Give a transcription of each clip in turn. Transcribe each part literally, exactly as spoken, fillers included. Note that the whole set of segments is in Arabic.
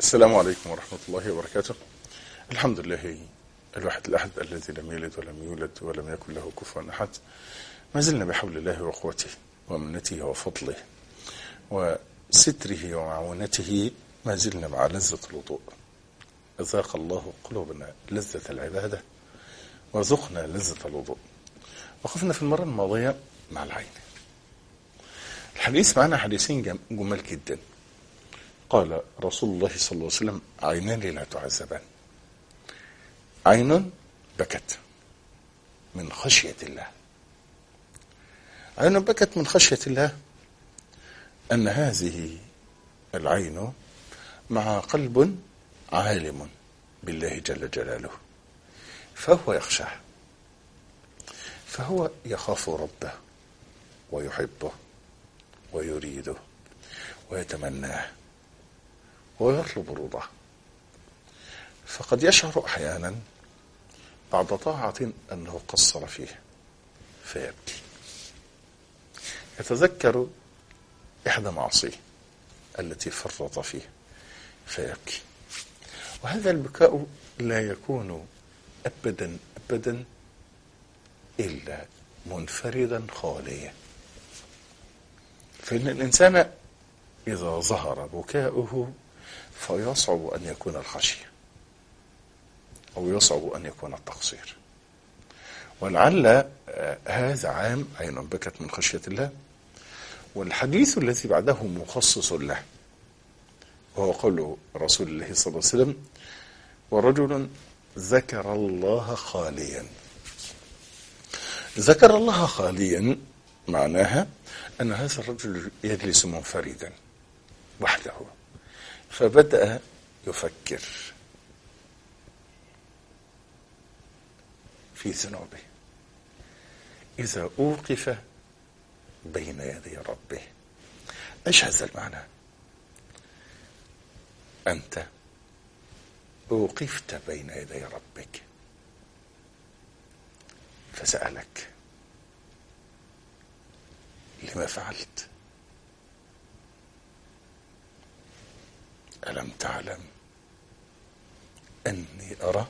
السلام عليكم ورحمة الله وبركاته. الحمد لله الواحد الأحد الذي لم يلد ولم يولد ولم يكن له كفوا أحد. ما زلنا بحول الله وقوته ومنته وفضله وستره ومعونته، ما زلنا مع لذة الوضوء. أذاق الله قلوبنا لذة العبادة وذقنا لذة الوضوء. وقفنا في المرة الماضية مع العين. الحديث معنا حديثين جمال جدا. قال رسول الله صلى الله عليه وسلم: عينان لا تعذبان. عين بكت من خشية الله. عين بكت من خشية الله، أن هذه العين مع قلب عالم بالله جل جلاله، فهو يخشاه، فهو يخاف ربه ويحبه ويريده ويتمناه ويطلب رضاه. فقد يشعر أحيانا بعد طاعة أنه قصر فيه فيبكي، يتذكر إحدى معصيه التي فرط فيه فيبكي. وهذا البكاء لا يكون أبدا أبدا إلا منفردا خاليا. فإن الإنسان إذا ظهر بكاؤه فيصعب أن يكون الخشية، أو يصعب أن يكون التقصير. ولعل هذا عام عين بكت من خشية الله. والحديث الذي بعده مخصص له، وهو قول رسول الله صلى الله عليه وسلم: ورجل ذكر الله خاليا. ذكر الله خاليا معناها أن هذا الرجل يجلس منفردا وحده، فبدأ يفكر في ذنوبه. إذا أوقف بين يدي ربه، إيش هذا المعنى؟ أنت أوقفت بين يدي ربك فسألك: لما فعلت؟ ألم تعلم أني أرى؟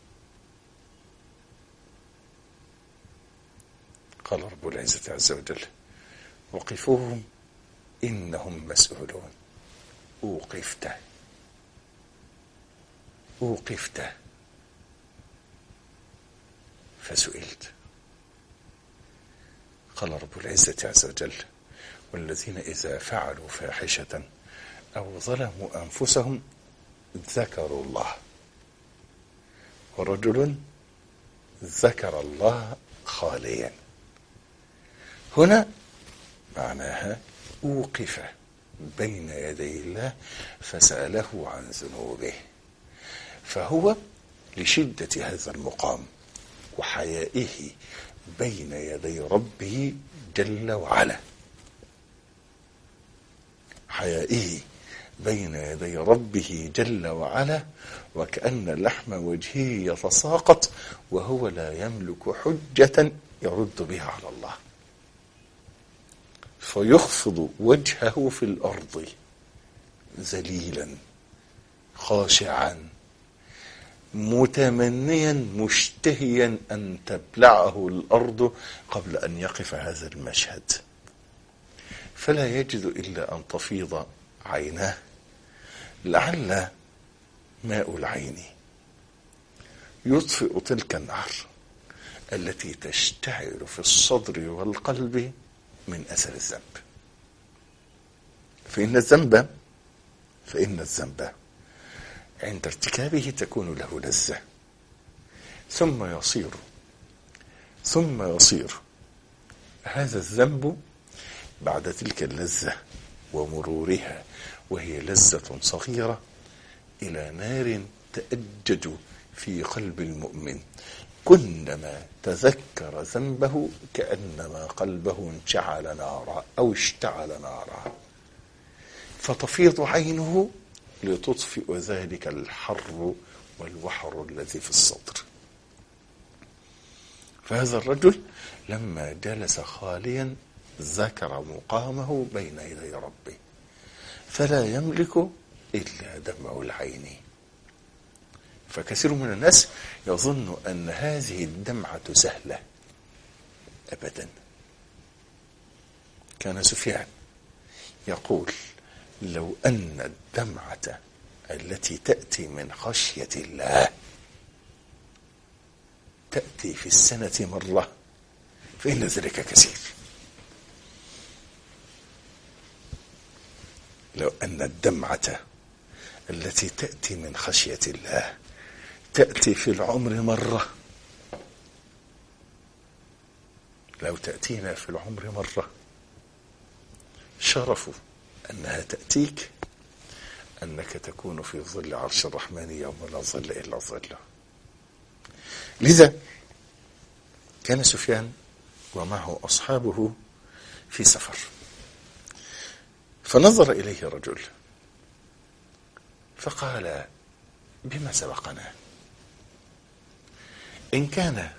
قال رب العزة عز وجل: وقفوهم إنهم مسؤولون. أوقفت أوقفت فسئلت. قال رب العزة عز وجل: والذين إذا فعلوا فاحشة أو ظلموا أنفسهم ذكروا الله. ورجل ذكر الله خاليا. هنا معناها أوقف بين يدي الله فسأله عن ذنوبه، فهو لشدة هذا المقام وحيائه بين يدي ربه جل وعلا، حيائه بين يدي ربه جل وعلا، وكأن لحم وجهه يتساقط وهو لا يملك حجة يرد بها على الله، فيخفض وجهه في الأرض ذليلا خاشعا متمنيا مشتهيا أن تبلعه الأرض قبل أن يقف هذا المشهد، فلا يجد إلا أن تفيض عيناه، لعل ماء العين يطفئ تلك النار التي تشتعل في الصدر والقلب من أثر الذنب. فإن الذنب فإن الذنب عند ارتكابه تكون له لذة، ثم يصير ثم يصير هذا الذنب بعد تلك اللذة ومرورها، وهي لذة صغيرة، إلى نار تأجج في قلب المؤمن. كلما تذكر ذنبه كأنما قلبه انشعل نارا أو اشتعل نارا، فتفيض عينه لتطفئ ذلك الحر والوحر الذي في الصدر. فهذا الرجل لما جلس خاليا ذكر مقامه بين يدي ربه، فلا يملك إلا دمع العين. فكثير من الناس يظن أن هذه الدمعة سهلة، أبدا. كان سفيان يقول: لو أن الدمعة التي تأتي من خشية الله تأتي في السنة مرة فإن ذلك كثير. لو أن الدمعة التي تأتي من خشية الله تأتي في العمر مرة، لو تأتينا في العمر مرة، شرف أنها تأتيك أنك تكون في ظل عرش الرحمن يوم لا ظل إلا ظله. لذا كان سفيان ومعه أصحابه في سفر، فنظر إليه رجل فقال: بما سبقنا؟ إن كان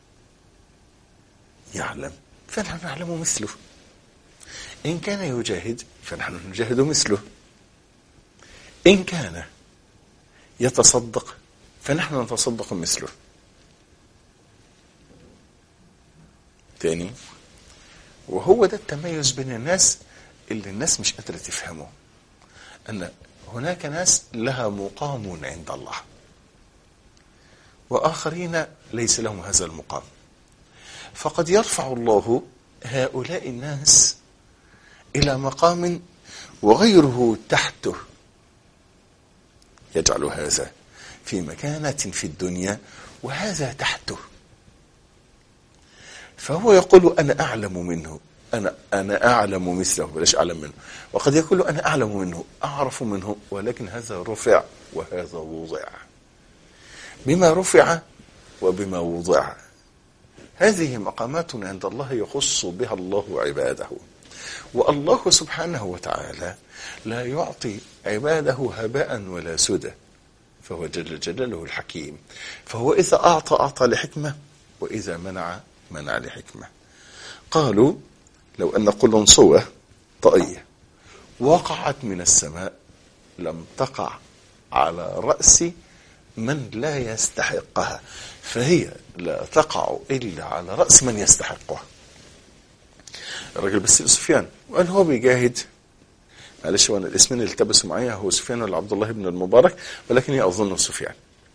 يعلم فنحن نعلم مثله، إن كان يجاهد فنحن نجاهد مثله، إن كان يتصدق فنحن نتصدق مثله. تاني، وهو ده التميز بين الناس اللي الناس مش قادرة تفهمه، أن هناك ناس لها مقام عند الله وآخرين ليس لهم هذا المقام، فقد يرفع الله هؤلاء الناس إلى مقام وغيره تحته، يجعل هذا في مكانة في الدنيا وهذا تحته، فهو يقول: أنا أعلم منه، أنا أنا أعلم مثله، بلاش أعلم منه. وقد يقول: أنا أعلم منه، أعرف منه، ولكن هذا رفع وهذا وضع. بما رفع وبما وضع، هذه مقامات عند الله يخص بها الله عباده. والله سبحانه وتعالى لا يعطي عباده هباء ولا سدى، فهو جل جلاله الحكيم، فهو إذا أعطى أعطى لحكمة، وإذا منع منع لحكمة. قالوا: لو أن قلنسوة طائية وقعت من السماء لم تقع على رأس من لا يستحقها، فهي لا تقع إلا على رأس من يستحقها. الرجل بس سفيان، وقال هو بيجاهد، معلش وانا الاسمين اللي التبسوا معايا هو سفيان ولا عبد الله بن المبارك، ولكني أظنه سفيان.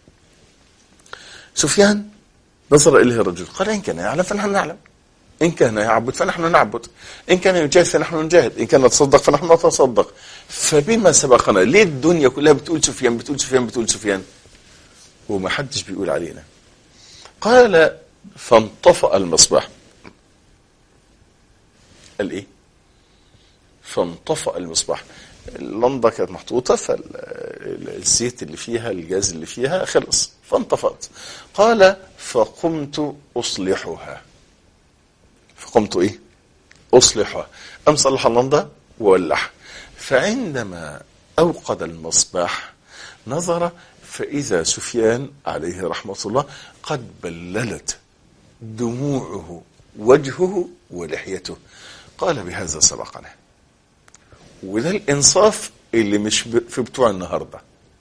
سفيان نظر إليه الرجل قال: إن كان يعلم فنحن نعلم، إن كان يعبد فنحن نعبد، إن كان يجاهد فنحن نجاهد، إن كان نتصدق فنحن نتصدق. فبما سبقنا، ليه الدنيا كلها بتقول سفيان بتقول سفيان بتقول سفيان وما حدش بيقول علينا؟ قال: فانطفأ المصباح. قال إيه؟ فانطفأ المصباح. اللمبة كانت محطوطة، فالزيت اللي فيها الجاز اللي فيها خلص فانطفأت. قال: فقمت أصلحها. فقمت إيه؟ أصلحها. أم صلح اللمبة وولعها. فعندما أوقد المصباح نظر فإذا سفيان عليه رحمة الله قد بللت دموعه وجهه ولحيته. قال: بهذا سبقنا. وده الإنصاف اللي مش في بتوع النهاردة،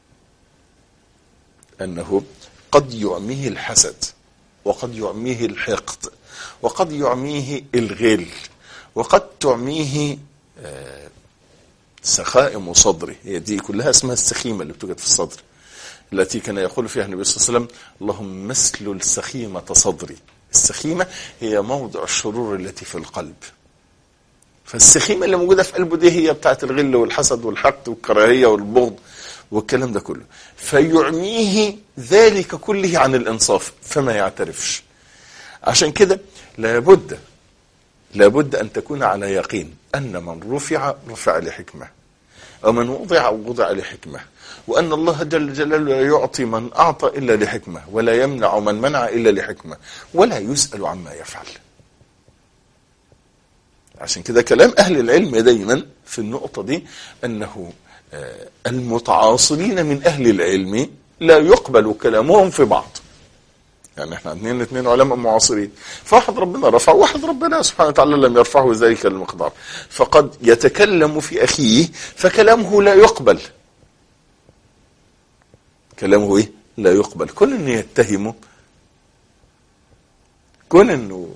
أنه قد يعميه الحسد، وقد يعميه الحقد، وقد يعميه الغل، وقد تعميه آه سخائم صدره. هي دي كلها اسمها السخيمة اللي بتوجد في الصدر، التي كان يقول فيها النبي صلى الله عليه وسلم: اللهم مسل السخيمة صدري. السخيمة هي موضع الشرور التي في القلب، فالسخيمة اللي موجودة في قلبه دي هي بتاعت الغل والحسد والحقد والكراهية والبغض والكلام ده كله، فيعميه ذلك كله عن الإنصاف فما يعترفش. عشان كده لابد لابد أن تكون على يقين أن من رفع رفع لحكمة، ومن وضع وضع لحكمة، وأن الله جل جلاله لا يعطي من أعطى إلا لحكمة، ولا يمنع من منع إلا لحكمة، ولا يسأل عما يفعل. عشان كده كلام أهل العلم دايما في النقطة دي أنه المتعاصرين من أهل العلم لا يقبل كلامهم في بعض. يعني احنا اثنين اثنين علماء معاصرين، فواحد ربنا رفع وواحد ربنا سبحانه وتعالى لم يرفعه ذلك المقدار، فقد يتكلم في أخيه فكلامه لا يقبل، كلامه ايه؟ لا يقبل. كون انه يتهمه، كون انه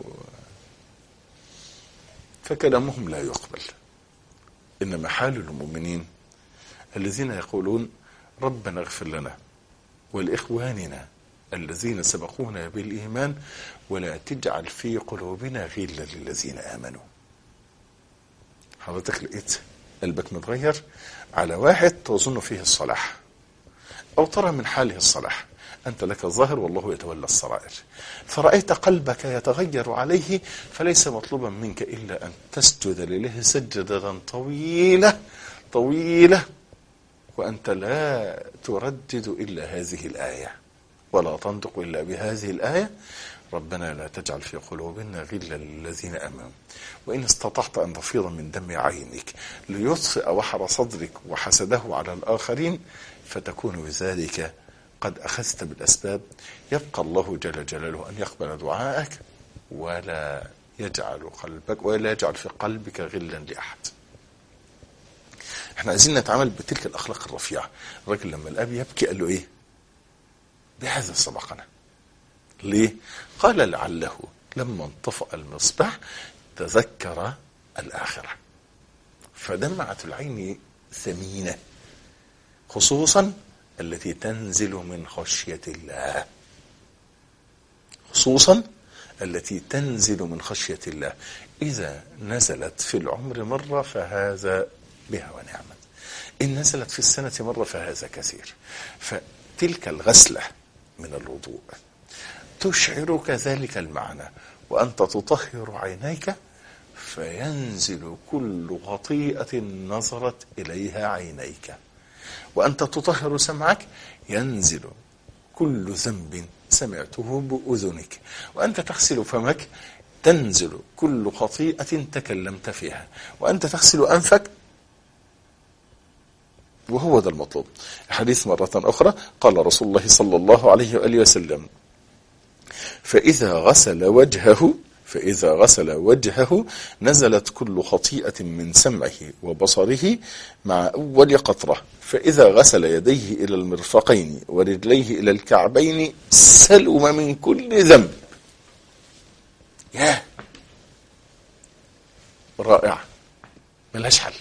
فكلامهم لا يقبل. انما حال المؤمنين الذين يقولون ربنا اغفر لنا ولإخواننا الذين سبقونا بالإيمان ولا تجعل في قلوبنا غلا للذين آمنوا. حضرتك لقيت قلبك متغير على واحد تظن فيه الصلاح أو ترى من حاله الصلاح، أنت لك الظاهر والله يتولى السرائر، فرأيت قلبك يتغير عليه، فليس مطلوبا منك إلا أن تسجد لله سجدة طويلة طويلة وأنت لا تردد إلا هذه الآية ولا تنطق إلا بهذه الآية: ربنا لا تجعل في قلوبنا غلا للذين آمنوا وإن استطعت أن تفيض من دم عينك ليطفئ وحر صدرك وحسده على الآخرين فتكون بذلك قد أخذت بالأسباب. يبقى الله جل جلاله أن يقبل دعائك ولا يجعل قلبك ولا يجعل في قلبك غلا لأحد. احنا عايزين نتعامل بتلك الأخلاق الرفيعة. الراجل لما الأب يبكي قال له إيه؟ بهذا سبقنا. ليه؟ قال لعله لما انطفأ المصباح تذكر الآخرة، فدمعة العين ثمينة، خصوصا التي تنزل من خشية الله، خصوصا التي تنزل من خشية الله. إذا نزلت في العمر مرة فهذا بها ونعمت، إن نزلت في السنة مرة فهذا كثير. فتلك الغسلة من الوضوء تشعرك ذلك المعنى، وأنت تطهر عينيك فينزل كل خطيئة نظرت إليها عينيك، وأنت تطهر سمعك ينزل كل ذنب سمعته بأذنك، وأنت تغسل فمك تنزل كل خطيئة تكلمت فيها، وأنت تغسل أنفك، وهو ذا المطلوب. الحديث مرة أخرى قال رسول الله صلى الله عليه وآله وسلم: فإذا غسل وجهه فإذا غسل وجهه نزلت كل خطيئة من سمعه وبصره مع أول قطرة، فإذا غسل يديه إلى المرفقين ورجليه إلى الكعبين سلم من كل ذنب. ياه، رائع، ملهاش حل.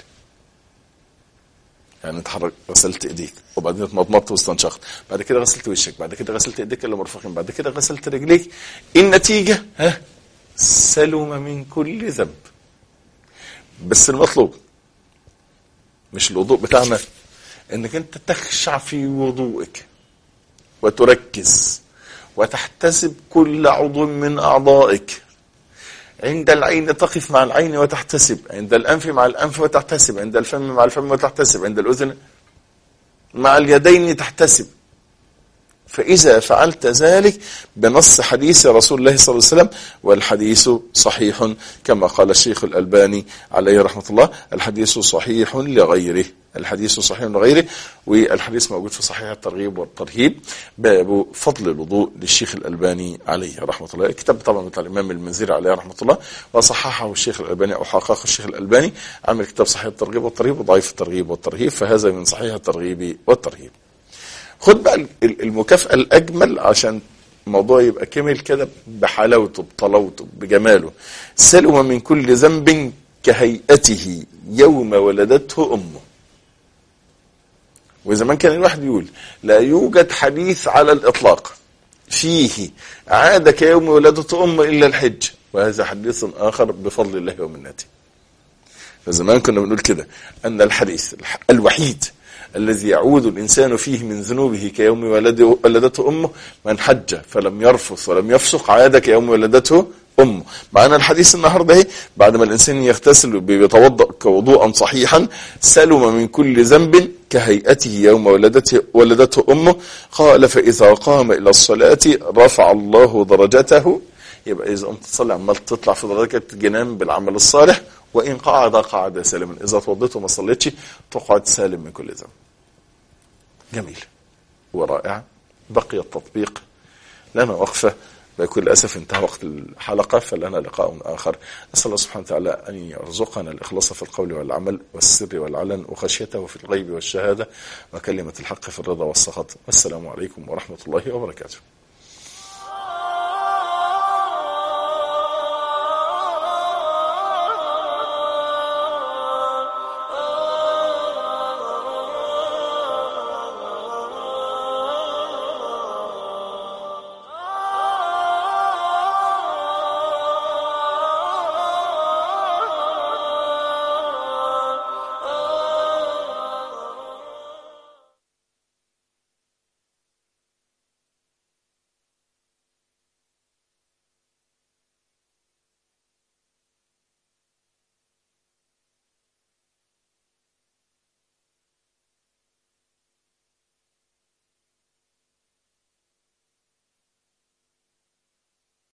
يعني انت حرك غسلت ايديك وبعدين اتمضمضت واستنشقت، بعد كده غسلت وشك، بعد كده غسلت ايديك اللي مرفقين، بعد كده غسلت رجليك، النتيجة ها سلم من كل ذنب. بس المطلوب مش الوضوء بتاعنا انك انت تخشع في وضوءك وتركز وتحتسب كل عضو من اعضائك. عند العين تقف مع العين وتحتسب، عند الأنف مع الأنف وتحتسب، عند الفم مع الفم وتحتسب، عند الأذن مع اليدين تحتسب. فإذا فعلت ذلك بنص حديث رسول الله صلى الله عليه وسلم، والحديث صحيح كما قال الشيخ الألباني عليه رحمة الله: الحديث صحيح لغيره، الحديث صحيح لغيره. والحديث موجود في صحيح الترغيب والترهيب باب فضل الوضوء للشيخ الألباني عليه رحمة الله. الكتاب طبعا بتاع الإمام المنذري عليه رحمة الله، وصححه الشيخ الألباني أو حققه الشيخ الألباني، عمل كتاب صحيح الترغيب والترهيب وضعيف الترغيب والترهيب، فهذا من صحيح الترغيب والترهيب. خد بقى المكافأة الأجمل عشان الموضوع يبقى كامل كده بحلاوته بطلاوته بجماله: سلم من كل ذنب كهيئته يوم ولدته أمه. وزمان كان الواحد يقول: لا يوجد حديث على الإطلاق فيه عاد كيوم ولدته أمه إلا الحج، وهذا حديث آخر بفضل الله ومنته. فزمان كنا بنقول كده أن الحديث الوحيد الذي يعود الإنسان فيه من ذنوبه كيوم ولدته أمه: من حج فلم يرفث ولم يفسق عاد كيوم ولدته أمه. معنا الحديث النهارده اهي، بعد ما الإنسان يغتسل بيتوضأ كوضوءا صحيحا سلم من كل ذنب كهيئته يوم ولدته ولدته أمه. قال: فإذا قام إلى الصلاة رفع الله درجته. يبقى إذا قمت تصلي عمال تطلع في درجة جنان بالعمل الصالح، وإن قعد قعد سالما. إذا توضيت وما صليتش تقعد سالم من كل ذنب. جميل ورائع. بقي التطبيق، لنا وقفة بكل أسف انتهى وقت الحلقة، فلنا لقاء آخر. أسأل الله سبحانه وتعالى أن يرزقنا الإخلاص في القول والعمل والسر والعلن وخشيته في الغيب والشهادة وكلمة الحق في الرضا والسخط. والسلام عليكم ورحمة الله وبركاته.